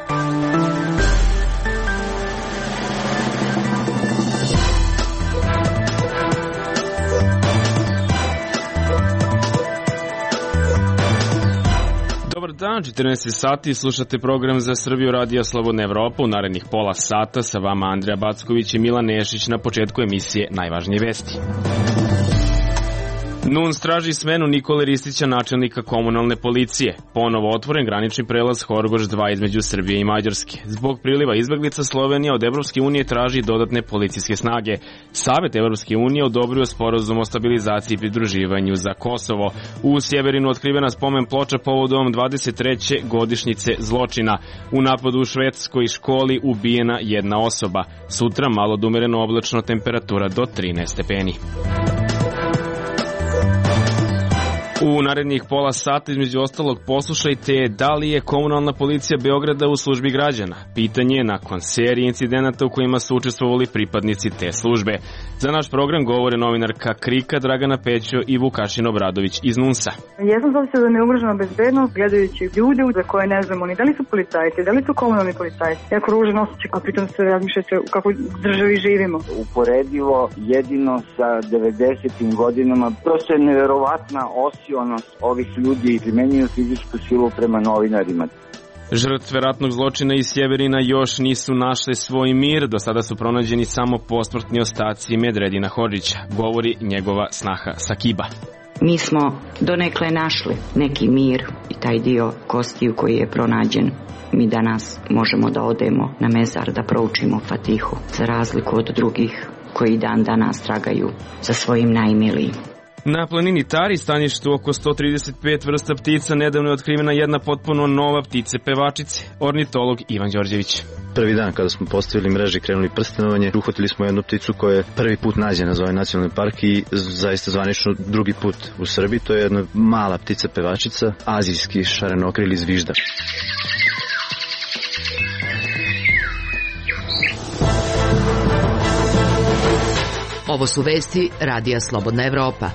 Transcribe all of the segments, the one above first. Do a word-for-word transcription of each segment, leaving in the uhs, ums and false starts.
Dobar dan, četrnaest sati, slušate program za Srbiju Radija Slobodna Evropa. U narednih pola sata sa vama Andreja Backović i Milan Nešić. Na početku emisije najvažnije vesti. N U N S traži smenu Nikole Ristića, načelnika komunalne policije. Ponovo otvoren granični prelaz Horgoš dva između Srbije i Mađarske. Zbog priliva izbeglica Slovenija od Evropske unije traži dodatne policijske snage. Savet Evropske unije odobrio sporazum o stabilizaciji i pridruživanju za Kosovo. U Sjeverinu otkrivena spomen ploča povodom dvadeset treće godišnjice zločina. U napadu u švedskoj školi ubijena jedna osoba. Sutra malo umereno oblačno, temperatura do trinaest stepeni. U narednih pola sata između ostalog poslušajte da li je komunalna policija Beograda u službi građana. Pitanje je nakon serije incidenata u kojima su učestvovali pripadnici te službe. Za naš program govore novinarka Krika Dragana Pećo i Vukašin Obradović iz N U N S-a. Jesam zavisio da ne ugrožena bezbednost gledajući ljude za koje ne znamo ni da li su policajci, da li su komunalni policajci. Jako ružan osjećaj, a pritom se razmišljate u kakvoj državi živimo. Uporedivo jedino sa devedesetim godinama, prosto je neverovatna osionost ovih ljudi, primenjuju fizičku silu prema novinarima. Žrtve ratnog zločina iz Sjeverina još nisu našle svoj mir, do sada su pronađeni samo posmrtni ostaci Medredina Hodžića, govori njegova snaha Sakiba. Mi smo donekle našli neki mir i taj dio kostiju koji je pronađen. Mi danas možemo da odemo na mezar da proučimo Fatihu, za razliku od drugih koji dan danas tragaju za svojim najmilijim. Na planini Tari, staništu oko sto trideset pet vrsta ptica, nedavno je otkrivena jedna potpuno nova ptice pevačice, ornitolog Ivan Đorđević. Prvi dan kada smo postavili mreže i krenuli prstenovanje, uhvatili smo jednu pticu koja je prvi put nađena za ovaj nacionalni park i zaista zvanično drugi put u Srbiji. To je jedna mala ptica pevačica, azijski šarenokrili zviždač. Ovo su vesti Radija Slobodna Evropa.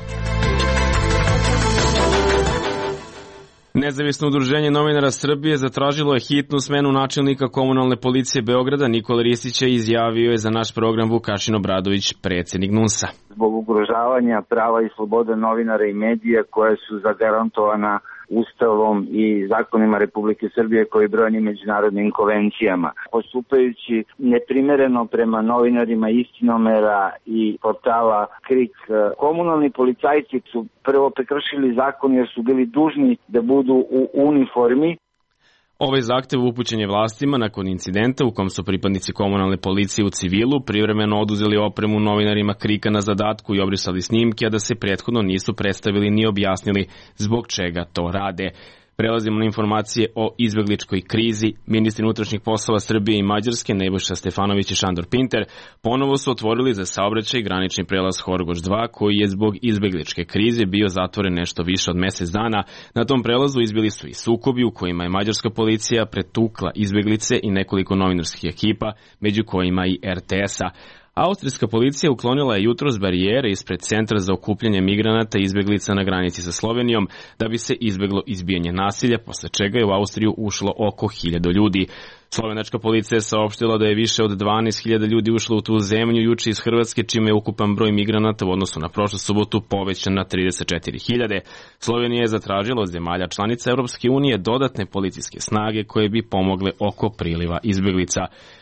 Nezavisno udruženje novinara Srbije zatražilo je hitnu smenu načelnika komunalne policije Beograda Nikole Ristića, izjavio je za naš program Vukašin Obradović, predsjednik N U N S-a. Zbog ugrožavanja prava i slobode novinara i medija koje su zagarantovana Ustavom i zakonima Republike Srbije koji brojni međunarodnim konvencijama. Postupajući neprimereno prema novinarima Istinomera i portala Krik, komunalni policajci su prvo prekršili zakon jer su bili dužni da budu u uniformi. Ovaj zahtev upućen je vlastima nakon incidenta u kom su pripadnici komunalne policije u civilu privremeno oduzeli opremu novinarima Krika na zadatku i obrisali snimke, a da se prethodno nisu predstavili ni objasnili zbog čega to rade. Prelazimo na informacije o izbegličkoj krizi. Ministri unutrašnjih poslova Srbije i Mađarske, Nebojša Stefanović i Šandor Pinter, ponovo su otvorili za saobraćaj granični prelaz Horgoš dva, koji je zbog izbegličke krize bio zatvoren nešto više od mesec dana. Na tom prelazu izbili su i sukobi u kojima je mađarska policija pretukla izbeglice i nekoliko novinarskih ekipa, među kojima i R T S-a. Austrijska policija uklonila je jutros barijere ispred centra za okupljanje migranata i izbeglica na granici sa Slovenijom da bi se izbeglo izbijanje nasilja, posle čega je u Austriju ušlo oko hiljadu ljudi. Slovenačka policija je saopštila da je više od dvanaest hiljada ljudi ušlo u tu zemlju juče iz Hrvatske, čime je ukupan broj migranata u odnosu na prošlu subotu povećan na trideset četiri hiljade. Slovenija je zatražila od zemalja članica Europske unije dodatne policijske snage koje bi pomogle oko priliva izbeglica.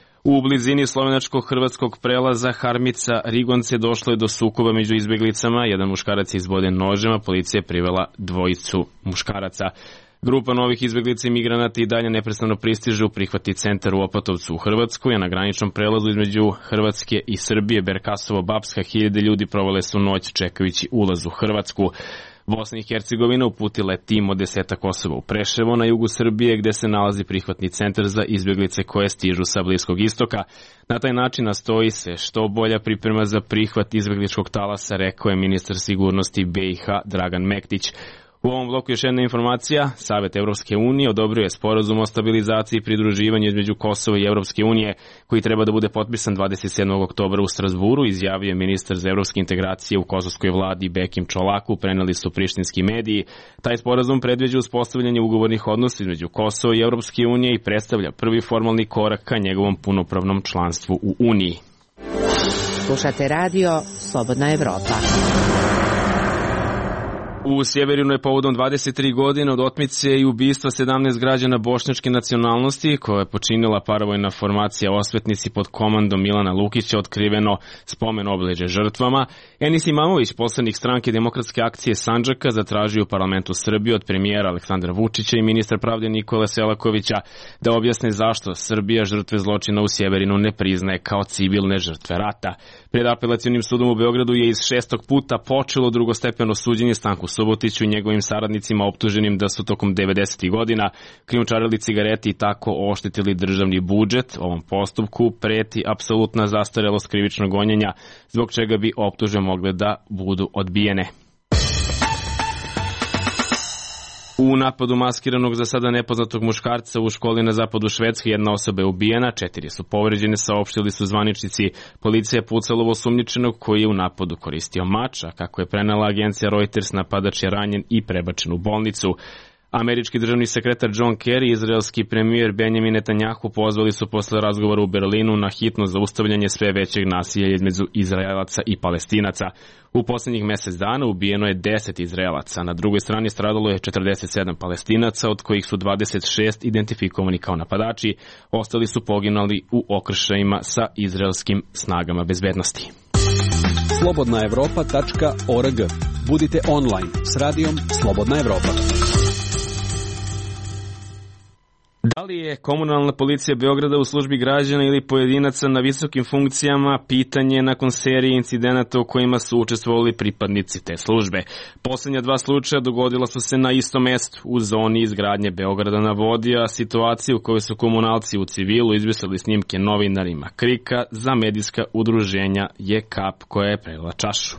U blizini slovenačko-hrvatskog prelaza Harmica Rigonce došlo je do sukoba među izbeglicama. Jedan muškarac je izboden nožem, a policija je privela dvojicu muškaraca. Grupa novih izbeglica i migranata i dalje neprestano pristiže u prihvatni centar u Opatovcu u Hrvatskoj, a na graničnom prelazu između Hrvatske i Srbije Berkasovo-Bapska hiljade ljudi provale su noć čekajući ulaz u Hrvatsku. Bosna i Hercegovina uputila je tim od desetak osoba u Preševo na jugu Srbije, gde se nalazi prihvatni centar za izbeglice koje stižu sa Bliskog istoka. Na taj način nastoji se što bolja priprema za prihvat izbegličkog talasa, rekao je ministar sigurnosti B i H Dragan Mektić. U ovom bloku još jedna informacija. Savet Evropske unije odobrio je sporazum o stabilizaciji i pridruživanju između Kosova i Evropske unije, koji treba da bude potpisan dvadeset sedmog oktobra u Strazburu, izjavio je ministar za evropske integracije u kosovskoj vladi Bekim Čolaku, preneli su prištinski mediji. Taj sporazum predviđa uspostavljanje ugovornih odnosa između Kosova i Evropske unije i predstavlja prvi formalni korak ka njegovom punopravnom članstvu u Uniji. Slušate radio Slobodna Evropa. U Sjeverinu je povodom dvadeset tri godine od otmice i ubistva sedamnaest građana bošnjačke nacionalnosti, koja je počinila paravojna formacija Osvetnici pod komandom Milana Lukića, otkriveno spomen obeležje žrtvama. Enis Imamović, poslanik stranke Demokratske akcije Sandžaka, zatražio u parlamentu Srbije od premijera Aleksandra Vučića i ministra pravde Nikole Selakovića da objasne zašto Srbija žrtve zločina u Sjeverinu ne priznaje kao civilne žrtve rata. Pred apelacionim sudom u Beogradu je iz šestog puta počelo drugostepeno suđenje Stanku Subotiću i njegovim saradnicima optuženim da su tokom devedesetih godina krijumčarili cigareti i tako oštetili državni budžet. Ovom postupku preti apsolutna zastarelost krivičnog gonjenja, zbog čega bi optužbe mogle da budu odbijene. U napadu maskiranog za sada nepoznatog muškarca u školi na zapadu Švedske jedna osoba je ubijena, četiri su povređene, saopštili su zvaničnici. Policija je pucala u osumnjičenog koji je u napadu koristio mač, a kako je prenela agencija Reuters, napadač je ranjen i prebačen u bolnicu. Američki državni sekretar John Kerry i izraelski premijer Benjamin Netanjahu pozvali su posle razgovora u Berlinu na hitno zaustavljanje sve većeg nasilja između Izraelaca i Palestinaca. U poslednjih mesec dana ubijeno je deset Izraelaca, na drugoj strani stradalo je četrdeset sedam Palestinaca, od kojih su dvadeset šest identifikovani kao napadači, ostali su poginuli u okršajima sa izraelskim snagama bezbednosti. slobodna evropa tačka org. Budite online s radijom Slobodna Evropa. Da li je komunalna policija Beograda u službi građana ili pojedinaca na visokim funkcijama, pitanje nakon serije incidenata u kojima su učestvovali pripadnici te službe. Poslednja dva slučaja dogodila su se na istom mestu, u zoni izgradnje Beograda na vodi, a situaciju u kojoj su komunalci u civilu izbrisali snimke novinarima Krika za medijska udruženja je kap koja je prelila čašu.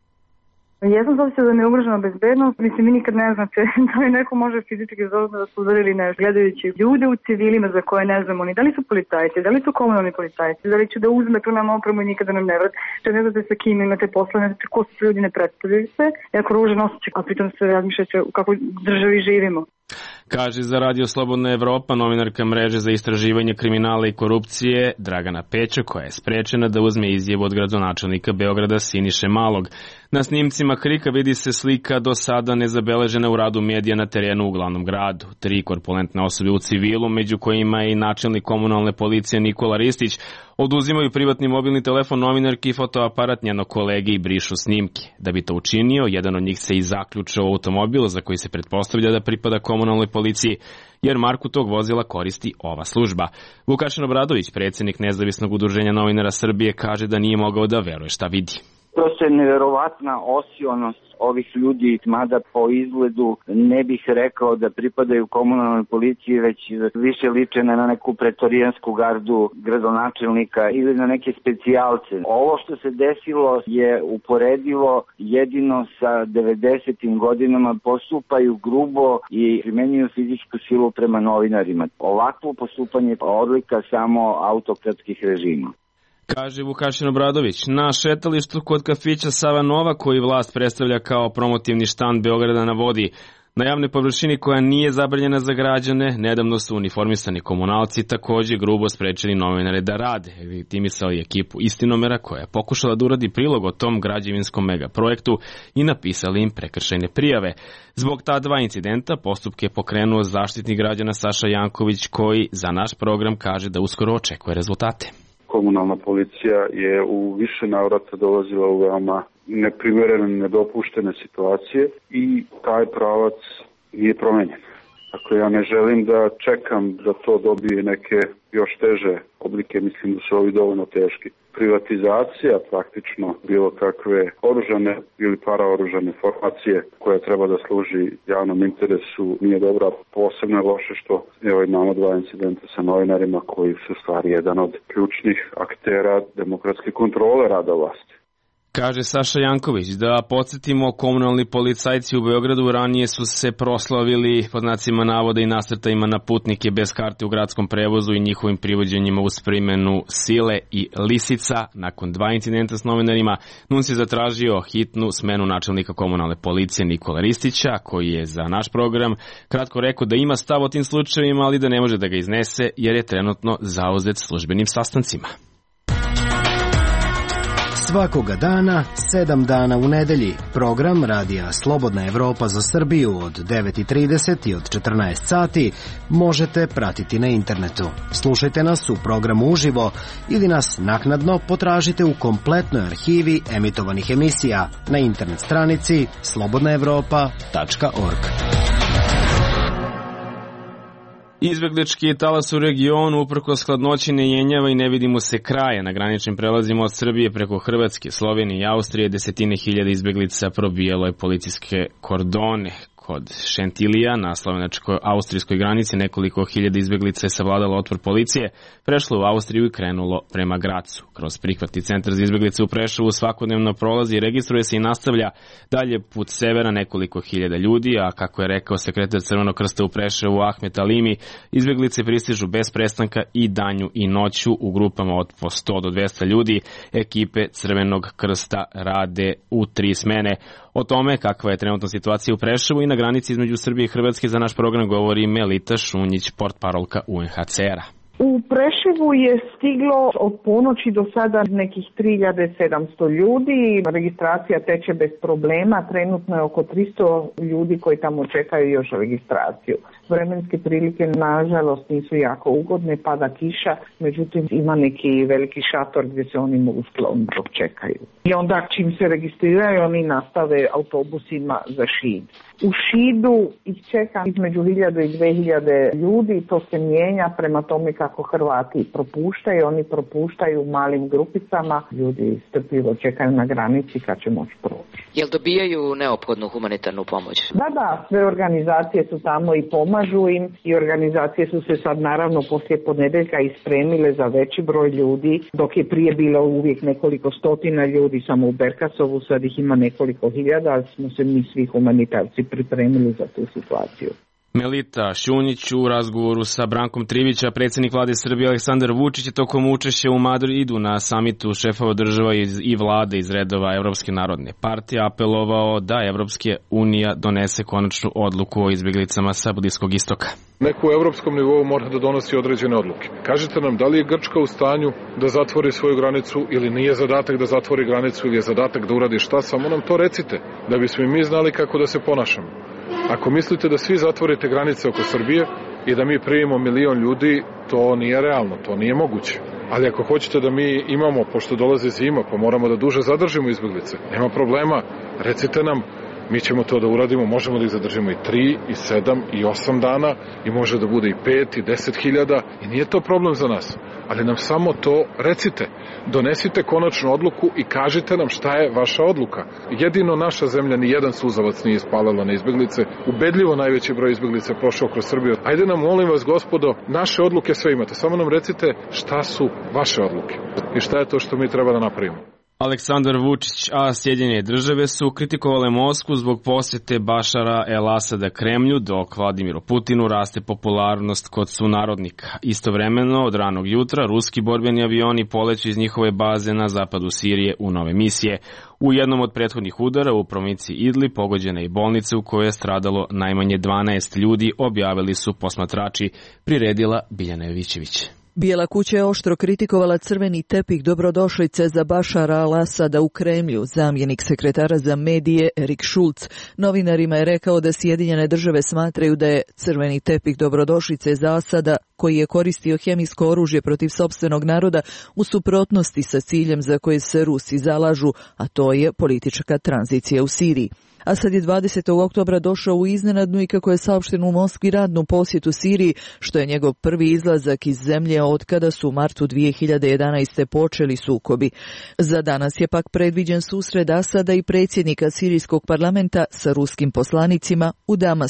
Jesam zavisio da mi je ugrožena bezbednost, mislim, vi nikad ne znate da li neko može fizički zozna da se udari ili ne. Gledajući ljude u civilima za koje ne znamo ni da li su policajci, da li su komunalni policajci, da li će da uzme tu nam opremu i nikada nam ne vrati, što ne znate sa kim imate posla, ne znate ko su ljudi, ne predstavljaju se, jako ružan osjećaj, a pritom se razmišljate u kakvoj državi živimo. Kaže za Radio Slobodna Evropa novinarka mreže za istraživanje kriminala i korupcije Dragana Pećo, koja je sprečena da uzme izjavu od gradonačelnika Beograda Siniše Malog. Na snimcima Krika vidi se slika do sada nezabeležena u radu medija na terenu u glavnom gradu. Tri korpulentne osobe u civilu, među kojima je i načelnik komunalne policije Nikola Ristić, oduzimaju privatni mobilni telefon novinarki i fotoaparat njenog kolege i brišu snimke. Da bi to učinio, jedan od njih se i zaključao u automobil za koji se pretpostavlja da pripada komunalnoj policiji, jer marku tog vozila koristi ova služba. Vukašin Obradović, predsjednik Nezavisnog udruženja novinara Srbije, kaže da nije mogao da veruje šta vidi. Prosto je neverovatna osionost ovih ljudi, mada po izgledu ne bih rekao da pripadaju komunalnoj policiji, već više liče na neku pretorijansku gardu gradonačelnika ili na neke specijalce. Ovo što se desilo je uporedivo jedino sa devedesetim godinama, postupaju grubo i primenjuju fizičku silu prema novinarima. Ovakvo postupanje je odlika samo autokratskih režima. Kaže Vukašin Obradović. Na šetalištu kod kafića Sava Nova, koji vlast predstavlja kao promotivni štand Beograda na vodi, na javnoj površini koja nije zabranjena za građane, nedavno su uniformisani komunalci takođe grubo sprečili novinare da rade. Legitimisali ekipu Istinomera koja je pokušala da uradi prilog o tom građevinskom megaprojektu i napisali im prekršajne prijave. Zbog ta dva incidenta postupke je pokrenuo zaštitnik građana Saša Janković, koji za naš program kaže da uskoro očekuje rezultate. Komunalna policija je u više navrata dolazila u veoma neprimerene, nedopuštene situacije i taj pravac nije promenjen. Dakle, ja ne želim da čekam da to dobije neke još teže oblike, mislim da su ovi dovoljno teški. Privatizacija praktično bilo kakve oružane ili paraoružane formacije koja treba da služi javnom interesu nije dobra. Posebno je loše što evo imamo dva incidenta sa novinarima koji su stvari jedan od ključnih aktera demokratske kontrole rada vlasti. Kaže Saša Janković. Da podsjetimo, komunalni policajci u Beogradu ranije su se proslavili pod znacima navoda i nasrtajima na putnike bez karte u gradskom prevozu i njihovim privođenjima uz primenu sile i lisica. Nakon dva incidenta s novinarima, N U N S je zatražio hitnu smenu načelnika komunalne policije Nikola Ristića, koji je za naš program kratko rekao da ima stav o tim slučajevima, ali da ne može da ga iznese jer je trenutno zauzet službenim sastancima. Svakoga dana, sedam dana u nedelji, program Radija Slobodna Evropa za Srbiju od devet i trideset i od četrnaest sati možete pratiti na internetu. Slušajte nas u programu uživo ili nas naknadno potražite u kompletnoj arhivi emitovanih emisija na internet stranici slobodna evropa tačka org. Izbeglički talas u regionu uprkos hladnoći ne jenjava i ne vidi mu se kraja. Na graničnim prelazima od Srbije preko Hrvatske, Slovenije i Austrije desetine hiljada izbeglica probijalo je policijske kordone. Kod Šentilija na slovenačko-austrijskoj granici nekoliko hiljada izbeglica je savladalo otpor policije, prešlo u Austriju i krenulo prema Gracu. Kroz prihvatni centar za izbeglice u Preševu svakodnevno prolazi, registruje se i nastavlja dalje put severa nekoliko hiljada ljudi, a kako je rekao sekretar Crvenog krsta u Preševu Ahmet Alimi, izbeglice pristižu bez prestanka i danju i noću u grupama od po sto do dvesta ljudi. Ekipe Crvenog krsta rade u tri smene. O tome kakva je trenutna situacija u Preševu i na granici između Srbije i Hrvatske za naš program govori Melita Šunjić, portparolka U N H C R-a. U Preševu je stiglo od ponoći do sada nekih tri hiljade sedamsto ljudi, registracija teče bez problema, trenutno je oko tristo ljudi koji tamo čekaju još registraciju. Vremenske prilike nažalost nisu jako ugodne, pada kiša, međutim ima neki veliki šator gdje se oni mogu skloniti dok čekaju. I onda čim se registriraju oni nastave autobusima za Šid. U Šidu ih čeka između hiljadu i dve hiljade ljudi, to se mijenja prema tome kako Hrvati propuštaju, oni propuštaju u malim grupicama, ljudi strpljivo čekaju na granici kad će moći proći. Jel dobijaju neophodnu humanitarnu pomoć? Da, da, sve organizacije su tamo i pomažu im i organizacije su se sad naravno poslije ponedeljka ispremile za veći broj ljudi, dok je prije bilo uvijek nekoliko stotina ljudi samo u Berkasovu, sad ih ima nekoliko hiljada, ali smo se mi svi humanitarci pripremili za tu situaciju. Melita Šunjić u razgovoru sa Brankom Trivića, predsjednik vlade Srbije Aleksandar Vučić je tokom učešća u Madridu na samitu šefova država i vlade iz redova Evropske narodne partije apelovao da Evropska unija donese konačnu odluku o izbjeglicama sa Bliskog istoka. Neko u evropskom nivou mora da donosi određene odluke. Kažite nam, da li je Grčka u stanju da zatvori svoju granicu ili nije zadatak da zatvori granicu ili je zadatak da uradi šta, samo nam to recite, da bismo mi znali kako da se ponašamo. Ako mislite da svi zatvorite granice oko Srbije i da mi primimo milion ljudi, to nije realno, to nije moguće. Ali ako hoćete da mi imamo, pošto dolaze zima, pa moramo da duže zadržimo izbeglice, nema problema, recite nam, mi ćemo to da uradimo, možemo da ih zadržimo i tri, i sedam, i osam dana, i može da bude i pet, i deset hiljada, i nije to problem za nas. Ali nam samo to recite. Donesite konačnu odluku i kažite nam šta je vaša odluka. Jedino naša zemlja ni jedan suzavac nije ispalila na izbeglice. Ubedljivo najveći broj izbeglica je prošao kroz Srbiju. Ajde nam, molim vas, gospodo, naše odluke sve imate. Samo nam recite šta su vaše odluke i šta je to što mi treba da napravimo. Aleksandar Vučić, a Sjedinjene države su kritikovale Moskvu zbog posjete Bašara el-Asada Kremlju, dok Vladimiru Putinu raste popularnost kod sunarodnika. Istovremeno, od ranog jutra, ruski borbeni avioni poleću iz njihove baze na zapadu Sirije u nove misije. U jednom od prethodnih udara u provinciji Idlib pogođena je bolnica u kojoj je stradalo najmanje dvanaest ljudi, objavili su posmatrači, priredila Biljana Jovićević. Bijela kuća je oštro kritikovala crveni tepih dobrodošlice za Bašara al-Asada u Kremlju. Zamjenik sekretara za medije Erik Šulc novinarima je rekao da Sjedinjene države smatraju da je crveni tepih dobrodošlice za Asada, koji je koristio hemijsko oružje protiv sopstvenog naroda, u suprotnosti sa ciljem za koje se Rusi zalažu, a to je politička tranzicija u Siriji. Asad je dvadesetog oktobra došao u iznenadnu i, kako je saopšteno u Moskvi, radnu posjetu Siriji, što je njegov prvi izlazak iz zemlje od kada su u martu dvije hiljade jedanaeste. počeli sukobi. Za danas je pak predviđen susret Asada i predsjednika sirijskog parlamenta sa ruskim poslanicima u Damasku.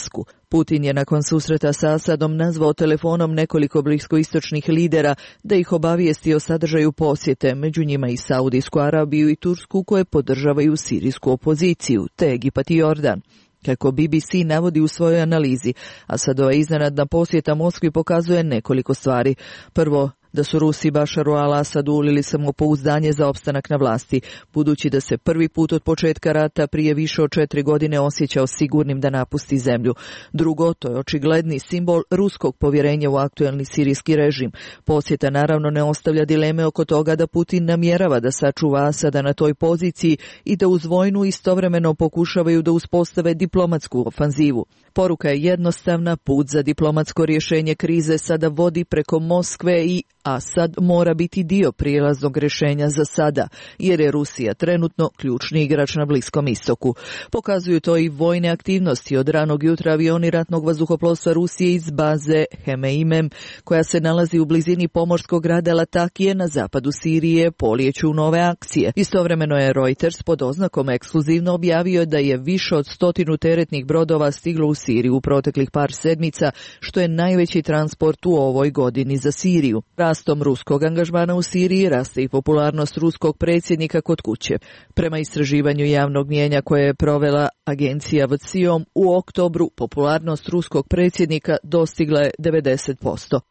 Putin je nakon susreta sa Asadom nazvao telefonom nekoliko bliskoistočnih lidera da ih obavijesti o sadržaju posjete, među njima i Saudijsku Arabiju i Tursku koje podržavaju sirijsku opoziciju, te Egipat i Jordan. Kako B B C navodi u svojoj analizi, Asadova iznenadna posjeta Moskvi pokazuje nekoliko stvari. Prvo, da su Rusi Bašaru al-Asadu ulili samopouzdanje za opstanak na vlasti, budući da se prvi put od početka rata prije više od četiri godine osjećao sigurnim da napusti zemlju. Drugo, to je očigledni simbol ruskog povjerenja u aktuelni sirijski režim. Posjeta naravno ne ostavlja dileme oko toga da Putin namjerava da sačuva Asada na toj poziciji i da uz vojnu istovremeno pokušavaju da uspostave diplomatsku ofanzivu. Poruka je jednostavna, put za diplomatsko rješenje krize sada vodi preko Moskve i Asad mora biti dio prijelaznog rješenja za sada, jer je Rusija trenutno ključni igrač na Bliskom istoku. Pokazuju to i vojne aktivnosti. Od ranog jutra avioni ratnog vazduhoplovstva Rusije iz baze Hemeimem, koja se nalazi u blizini pomorskog grada Latakije na zapadu Sirije, polijeću u nove akcije. Istovremeno je Reuters pod oznakom ekskluzivno objavio da je više od stotinu teretnih brodova stiglo u Siriju u proteklih par sedmica, što je najveći transport u ovoj godini za Siriju. Rastom ruskog angažmana u Siriji raste i popularnost ruskog predsjednika kod kuće. Prema istraživanju javnog mnijenja koje je provela agencija V C I O M, u oktobru popularnost ruskog predsjednika dostigla je devedeset posto.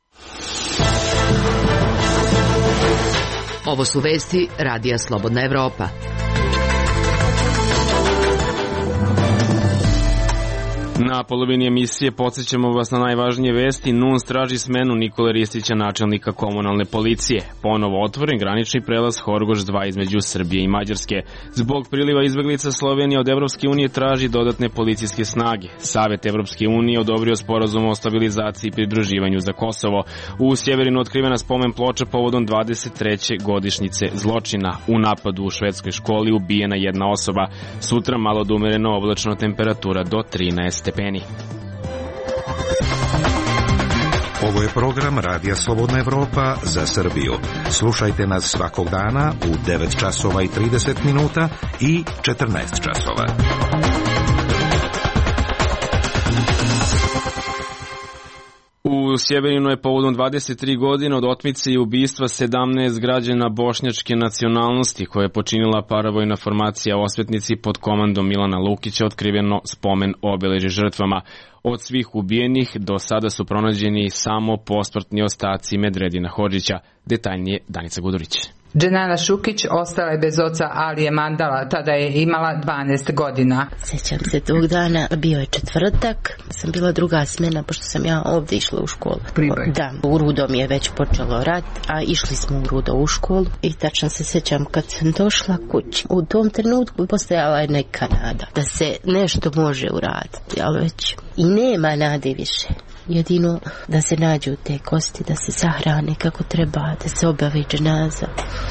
Ovo su vesti Radija Slobodna Evropa. Na polovini emisije podsjećamo vas na najvažnije vesti. N U N S traži smenu Nikole Ristića, načelnika komunalne policije. Ponovo otvoren granični prelaz Horgoš dva između Srbije i Mađarske. Zbog priliva izbeglica Slovenija od Evropske unije traži dodatne policijske snage. Savet Evropske unije odobrio sporazum o stabilizaciji i pridruživanju za Kosovo. U Sjeverinu otkrivena spomen ploča povodom dvadeset treće godišnjice zločina. U napadu u švedskoj školi ubijena jedna osoba. Sutra malo da umereno oblačno, temperatura do trinaest stepeni. Ovo je program Radija Slobodna Evropa za Srbiju. Slušajte nas svakog dana u devet časova i trideset minuta i četrnaest časova. U Sjeverinu je povodom dvadeset tri godine od otmice i ubistva sedamnaest građana bošnjačke nacionalnosti koje je počinila paravojna formacija Osvetnici pod komandom Milana Lukića otkriveno spomen obeležja žrtvama. Od svih ubijenih do sada su pronađeni samo posmrtni ostaci Medredina Hodžića. Detaljnije Danica Gudurić. Dženana Šukić ostala je bez oca Alije Mandala, tada je imala dvanaest godina. Sjećam se tog dana, bio je četvrtak, sam bila druga smena, pošto sam ja ovdje išla u školu. Priboj. Da, u Rudo mi je već počelo rat, a išli smo u Rudo u školu i tačno se sjećam kad sam došla kući. U tom trenutku postojala je neka nada da se nešto može uraditi, ali već i nema nade više. Jedino da se nađu te kosti, da se sahrane kako treba, da se obavi dženaza,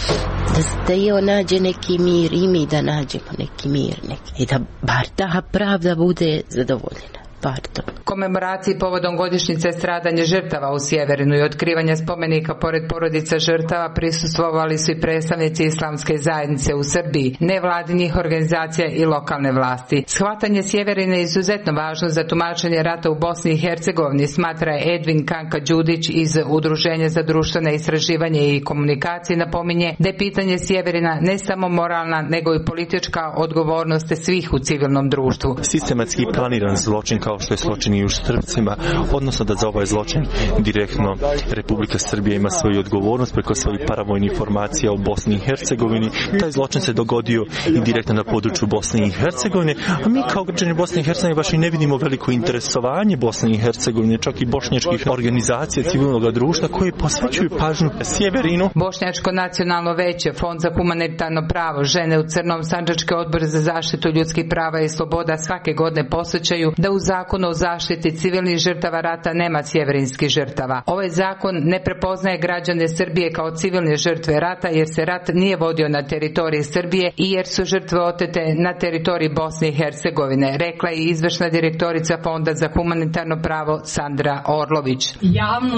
da, da je on nađe neki mir i mi da nađemo neki mir neki. I da bar ta pravda bude zadovoljena. Pardon. Komemoraciji povodom godišnjice stradanja žrtava u Sjeverinu i otkrivanja spomenika pored porodica žrtava prisustvovali su i predstavnici islamske zajednice u Srbiji, nevladinih organizacija i lokalne vlasti. Shvatanje Sjeverina je izuzetno važno za tumačenje rata u Bosni i Hercegovini, smatra Edvin Kanka Đudić iz Udruženja za društvene istraživanje i komunikacije. Napominje da je pitanje Sjeverina ne samo moralna, nego i politička odgovornost svih u civilnom društvu. Sistematski planiran zločin kao što je zločin i u Srpcima, odnosno da za ovaj zločin direktno Republika Srbija ima svoju odgovornost preko svojih paravojnih formacija u Bosni i Hercegovini. Taj zločin se dogodio i direktno na području Bosne i Hercegovine, a mi kao građani Bosne i Hercegovine baš i ne vidimo veliko interesovanje Bosne i Hercegovine, čak i bošnjačkih organizacija civilnog društva koje posvećuju pažnju Sjeverinu. Bošnjačko nacionalno veće, Fond za humanitarno pravo, Žene u crnom, Sandžački odbor za zaštitu ljudskih prava i sloboda svake godine posjećaju da u zakonu o zaštiti civilnih žrtava rata nema sjeverinskih žrtava. Ovaj zakon ne prepoznaje građane Srbije kao civilne žrtve rata jer se rat nije vodio na teritoriji Srbije i jer su žrtve otete na teritoriji Bosne i Hercegovine, rekla je izvršna direktorica Fonda za humanitarno pravo Sandra Orlović. Javnost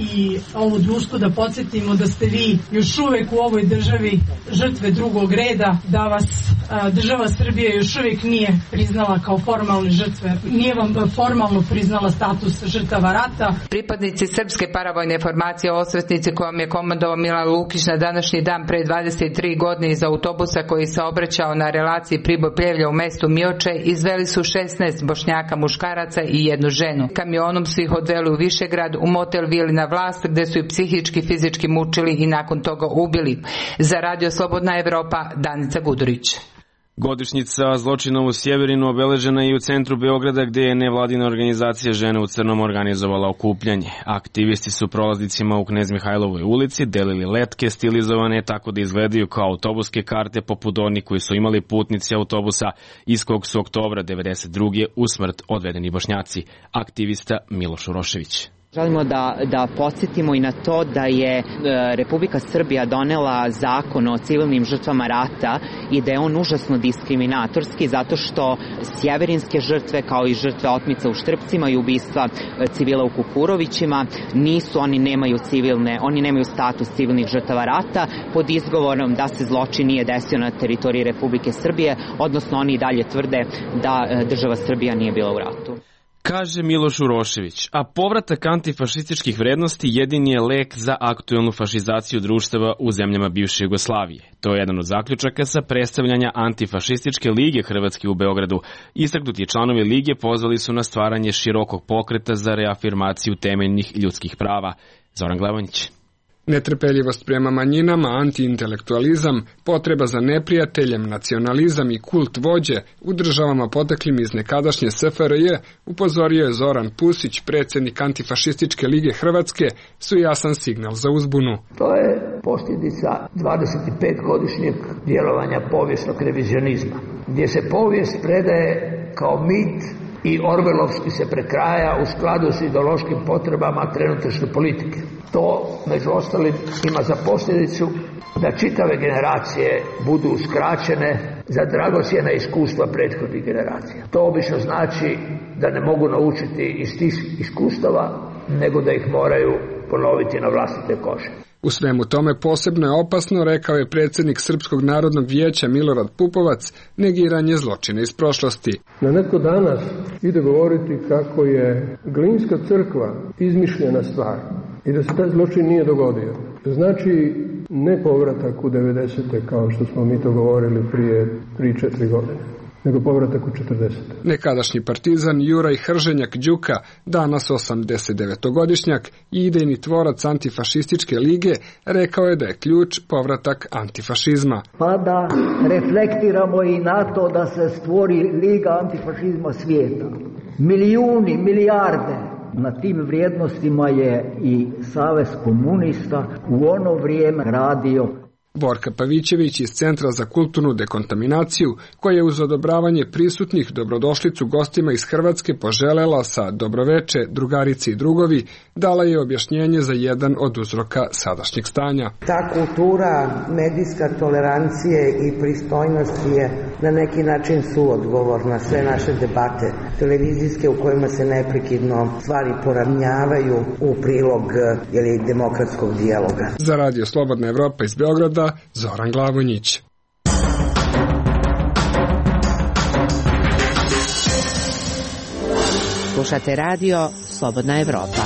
i ovo društvo da podsjetimo da ste vi još uvek u ovoj državi žrtve drugog reda, da vas a, država Srbije još uvek nije priznala kao formalne žrtve, nije vam formalno priznala status žrtava rata. Pripadnici srpske paravojne formacije Osvetnici kojom je komandovao Milan Lukić na današnji dan pre dvadeset tri godine iz autobusa koji se obraćao na relaciji Priboj-Pljevlja u mestu Mioče izveli su šesnaest Bošnjaka muškaraca i jednu ženu. Kamionom su ih odveli u Višegrad, u motel Vili na Vlast, gde su ih psihički i fizički mučili i nakon toga ubili. Za Radio Slobodna Evropa, Danica Gudurić. Godišnjica zločina u Sjeverinu obeležena i u centru Beograda gde je nevladina organizacija Žene u crnom organizovala okupljanje. Aktivisti su prolaznicima u Knez Mihajlovoj ulici delili letke stilizovane tako da izgledaju kao autobuske karte poput onih koji su imali putnici autobusa iz kog su oktobra devedeset druge u smrt odvedeni Bošnjaci. Aktivista Miloš Urošević. Želimo da, da podsjetimo i na to da je e, Republika Srbija donela zakon o civilnim žrtvama rata i da je on užasno diskriminatorski zato što sjeverinske žrtve kao i žrtve otmica u Štrpcima i ubistva e, civila u Kukurovićima nisu, oni nemaju civilne, oni nemaju status civilnih žrtava rata pod izgovorom da se zločin nije desio na teritoriji Republike Srbije, odnosno oni i dalje tvrde da e, država Srbija nije bila u ratu. Kaže Miloš Urošević, a povratak antifašističkih vrednosti jedini je lek za aktuelnu fašizaciju društava u zemljama bivše Jugoslavije. To je jedan od zaključaka sa predstavljanja Antifašističke lige Hrvatske u Beogradu. Istaknuti članovi lige pozvali su na stvaranje širokog pokreta za reafirmaciju temeljnih ljudskih prava. Zoran Glavonjić. Netrpeljivost prema manjinama, antiintelektualizam, potreba za neprijateljem, nacionalizam i kult vođe u državama poteklim iz nekadašnje S F R J, upozorio je Zoran Pusić, predsjednik Antifašističke lige Hrvatske, su jasan signal za uzbunu. To je posljedica dvadeset pet godišnjeg djelovanja povijesnog revizionizma, gdje se povijest predaje kao mit i orvelovski se prekraja u skladu s ideološkim potrebama trenutačne politike. To, među ostalim, ima za posljedicu da čitave generacije budu uskraćene za dragocjena iskustva prethodnih generacija. To obično znači da ne mogu naučiti iz tih iskustava, nego da ih moraju ponoviti na vlastite kože. U svemu tome posebno je opasno, rekao je predsjednik Srpskog narodnog vijeća Milorad Pupovac, negiranje zločina iz prošlosti. Na netko danas ide govoriti kako je Glinska crkva izmišljena stvar i da se taj zločin nije dogodio. Znači ne povratak u devedesete kao što smo mi to govorili prije tri četiri godine, nego povratak u četrdesete. Nekadašnji partizan Juraj Hrženjak Đuka, danas osamdesetdevetogodišnjak i idejni tvorac Antifašističke lige, rekao je da je ključ povratak antifašizma. Pa da reflektiramo i na to da se stvori Liga antifašizma svijeta. Milijuni, milijarde. Na tim vrijednostima je i Savez komunista u ono vrijeme radio. Borka Pavićević iz Centra za kulturnu dekontaminaciju, koja je uz odobravanje prisutnih dobrodošlicu gostima iz Hrvatske poželela sa dobroveče, drugarice i drugovi, dala je objašnjenje za jedan od uzroka sadašnjeg stanja. Ta kultura medijska tolerancije i pristojnosti je na neki način suodgovor na sve naše debate televizijske u kojima se neprekidno stvari poravnjavaju u prilog ili demokratskog dijaloga. Za Radio Slobodna Evropa iz Beograda, Zoran Glavonjić. Slušate radio Slobodna Evropa.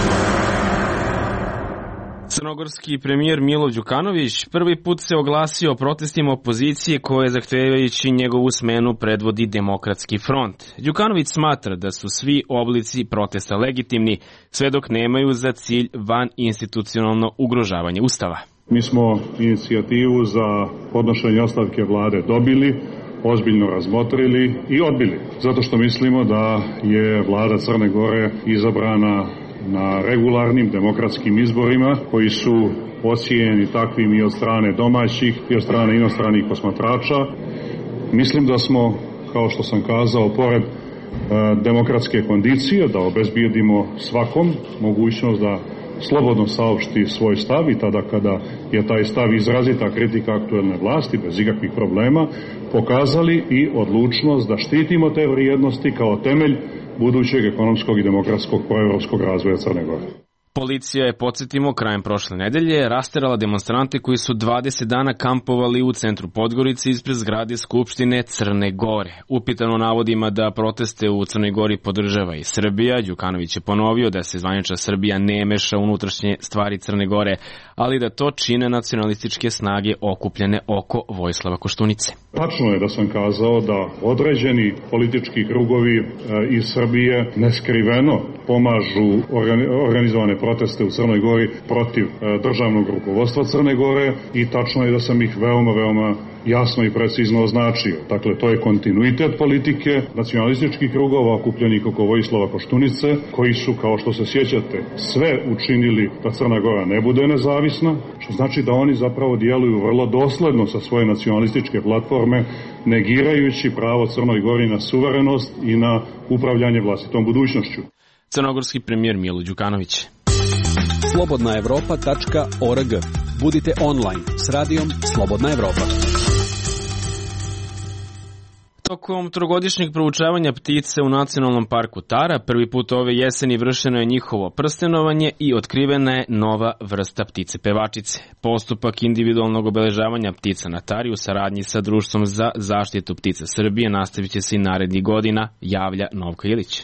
Crnogorski premijer Milo Đukanović prvi put se oglasio o protestima opozicije koje zahtevajući njegovu smenu predvodi Demokratski front. Đukanović smatra da su svi oblici protesta legitimni, sve dok nemaju za cilj van institucionalno ugrožavanje Ustava. Mi smo inicijativu za podnošenje ostavke vlade dobili, ozbiljno razmotrili i odbili, zato što mislimo da je vlada Crne Gore izabrana na regularnim demokratskim izborima koji su ocijenjeni takvim i od strane domaćih i od strane inostranih posmatrača. Mislim da smo, kao što sam kazao, pored e, demokratske kondicije, da obezbijedimo svakom mogućnost da slobodno saopšti svoj stav i tada kada je taj stav izrazita kritika aktuelne vlasti bez ikakvih problema, pokazali i odlučnost da štitimo te vrijednosti kao temelj budućeg ekonomskog i demokratskog proevropskog razvoja Crne Gore. Policija je, podsjetimo, krajem prošle nedelje rasterala demonstrante koji su dvadeset dana kampovali u centru Podgorice ispred zgrade Skupštine Crne Gore. Upitano navodima da proteste u Crnoj Gori podržava i Srbija, Đukanović je ponovio da se zvanična Srbija ne meša unutrašnje stvari Crne Gore, ali da to čine nacionalističke snage okupljene oko Vojislava Koštunice. Tačno je da sam kazao da određeni politički krugovi iz Srbije neskriveno pomažu organizovane proteste u Crnoj Gori protiv državnog rukovodstva Crne Gore i tačno je da sam ih veoma, veoma jasno i precizno označio. Dakle, to je kontinuitet politike nacionalističkih krugova okupljenih oko Vojislava Koštunice, koji su, kao što se sjećate, sve učinili da Crna Gora ne bude nezavisna, što znači da oni zapravo djeluju vrlo dosledno sa svoje nacionalističke platforme, negirajući pravo Crnoj Gori na suverenost i na upravljanje vlastitom budućnošću. Crnogorski premijer Milo Đukanović. slobodna evropa tačka org. Budite online s radijom Slobodna Evropa. Tokom trogodišnjeg proučavanja ptice u Nacionalnom parku Tara, prvi put ove jeseni vršeno je njihovo prstenovanje i otkrivena je nova vrsta ptice pevačice. Postupak individualnog obeležavanja ptica na Tari u saradnji sa Društvom za zaštitu ptica Srbije nastavit će se i narednih godina, javlja Novka Ilić.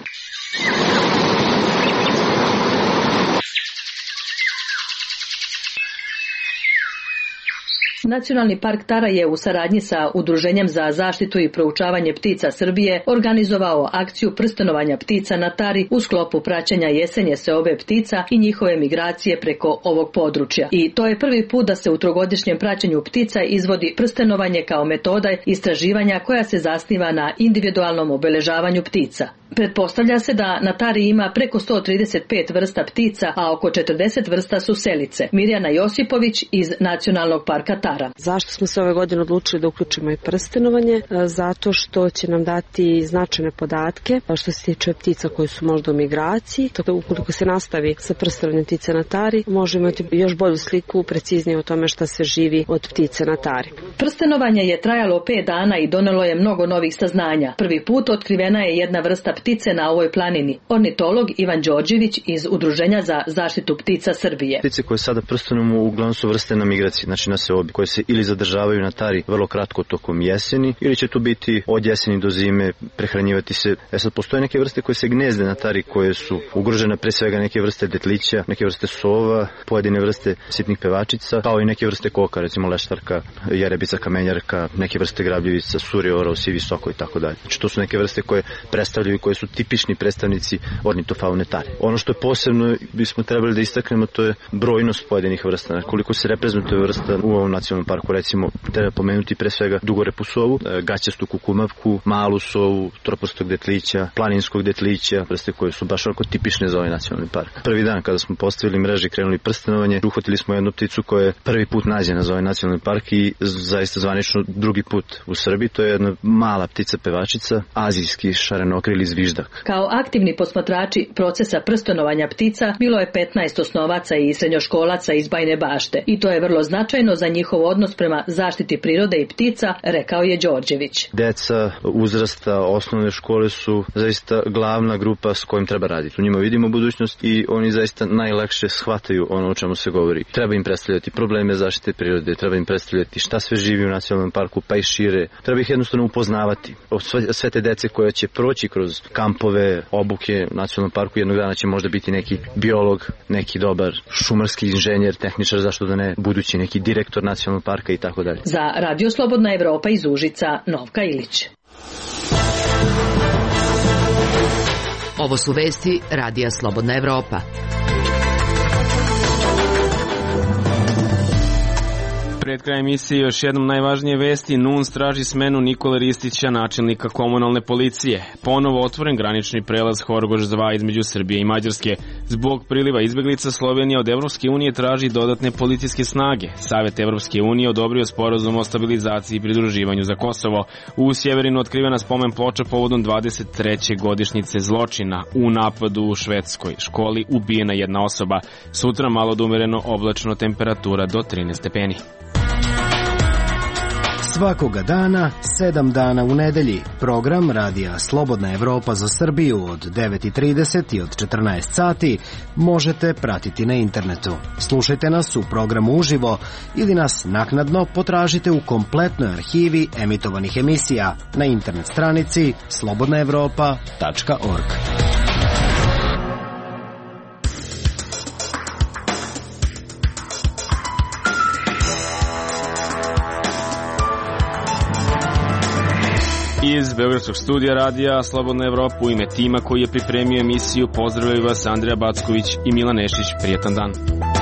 Nacionalni park Tara je u saradnji sa Udruženjem za zaštitu i proučavanje ptica Srbije organizovao akciju prstenovanja ptica na Tari u sklopu praćenja jesenje seobe ptica i njihove migracije preko ovog područja. I to je prvi put da se u trogodišnjem praćenju ptica izvodi prstenovanje kao metoda istraživanja koja se zasniva na individualnom obeležavanju ptica. Pretpostavlja se da na Tari ima preko sto trideset pet vrsta ptica, a oko četrdeset vrsta su selice. Mirjana Josipović iz Nacionalnog parka Tara. Zašto smo se ove godine odlučili da uključimo i prstenovanje? Zato što će nam dati značajne podatke što se tiče ptica koji su možda u migraciji. Tako, ukoliko se nastavi sa prstenovanjem ptice na Tari, možemo imati još bolju sliku, preciznije o tome šta se živi od ptice na Tari. Prstenovanje je trajalo pet dana i donelo je mnogo novih saznanja. Prvi put otkrivena je jedna vrsta ptice na ovoj planini. Ornitolog Ivan Đorđević iz Udruženja za zaštitu ptica Srbije. Ptice koje sada prstenujemo uglavnom su vrste na migraciji, znači na seobi, koje se ili zadržavaju na Tari vrlo kratko tokom jeseni, ili će tu biti od jeseni do zime, prehranjivati se. E sad, postoje neke vrste koje se gnezde na Tari, koje su ugrožene, pre svega neke vrste detlića, neke vrste sova, pojedine vrste sitnih pevačica, kao i neke vrste koka, recimo leštarka, jerebica, kamenjarka, neke vrste grabljivica, suri, orao, sivi soko i tako dalje. Znači to su neke vrste koje predstavljaju, koje su tipični predstavnici ornitofaune Tare. Ono što je posebno bismo trebali da istaknemo, to je brojnost pojedinih vrsta. Koliko se reprezentuje vrsta u ovom nacionalnom parku, recimo treba pomenuti pre svega dugorepu sovu, gaćastu kukumavku, malu sovu, troprstog detlića, planinskog detlića, vrste koje su baš onako tipične za ovaj nacionalni park. Prvi dan kada smo postavili mreže i krenuli prstenovanje, uhvatili smo jednu pticu koja je prvi put nađena za ovaj nacionalni park i zaista zvanično drugi put u Srbiji. To je jedna mala ptica pevačica, azijski šarenokrili zviždak. Kao aktivni posmatrači procesa prstenovanja ptica bilo je petnaest osnovaca i srednjoškolaca iz Bajine Bašte i to je vrlo značajno za njihov odnos prema zaštiti prirode i ptica, rekao je Đorđević. Deca uzrasta osnovne škole su zaista glavna grupa s kojim treba raditi. U njima vidimo budućnost i oni zaista najlakše shvataju ono o čemu se govori. Treba im predstavljati probleme zaštite prirode, treba im predstavljati šta sve živi u nacionalnom parku, pa i šire. Treba ih jednostavno upoznavati. Sve, sve te dece koje će proći kroz kampove, obuke u nacionalnom parku, jednog dana će možda biti neki biolog, neki dobar šumarski inženjer, tehničar, zašto da ne, budući neki direktor nacionalnog parka i tako dalje. Za Radio Slobodna Evropa iz Užica, Novka Ilić. Ovo su vesti Radija Slobodna Evropa. Pred kraj emisije još jednom najvažnije vesti. N U N S traži smenu Nikole Ristića, načelnika komunalne policije. Ponovo otvoren granični prelaz Horgoš dva između Srbije i Mađarske. Zbog priliva izbeglica Slovenija od Evropske unije traži dodatne policijske snage. Savet Evropske unije odobrio sporazum o stabilizaciji i pridruživanju za Kosovo. U Sjeverinu otkrivena spomen ploča povodom dvadeset treće godišnjice zločina. U napadu u švedskoj školi ubijena jedna osoba. Sutra malo da umereno oblačno, temperatura do trinaest stepeni. Svakoga dana, sedam dana u nedelji, program Radija Slobodna Evropa za Srbiju od devet i trideset i od četrnaest sati možete pratiti na internetu. Slušajte nas u programu uživo ili nas naknadno potražite u kompletnoj arhivi emitovanih emisija na internet stranici slobodna evropa tačka org. Iz Beogradskog studija radija Slobodna Evropa u ime tima koji je pripremio emisiju pozdravljaju vas Andrija Backović i Milan Nešić. Prijetan dan.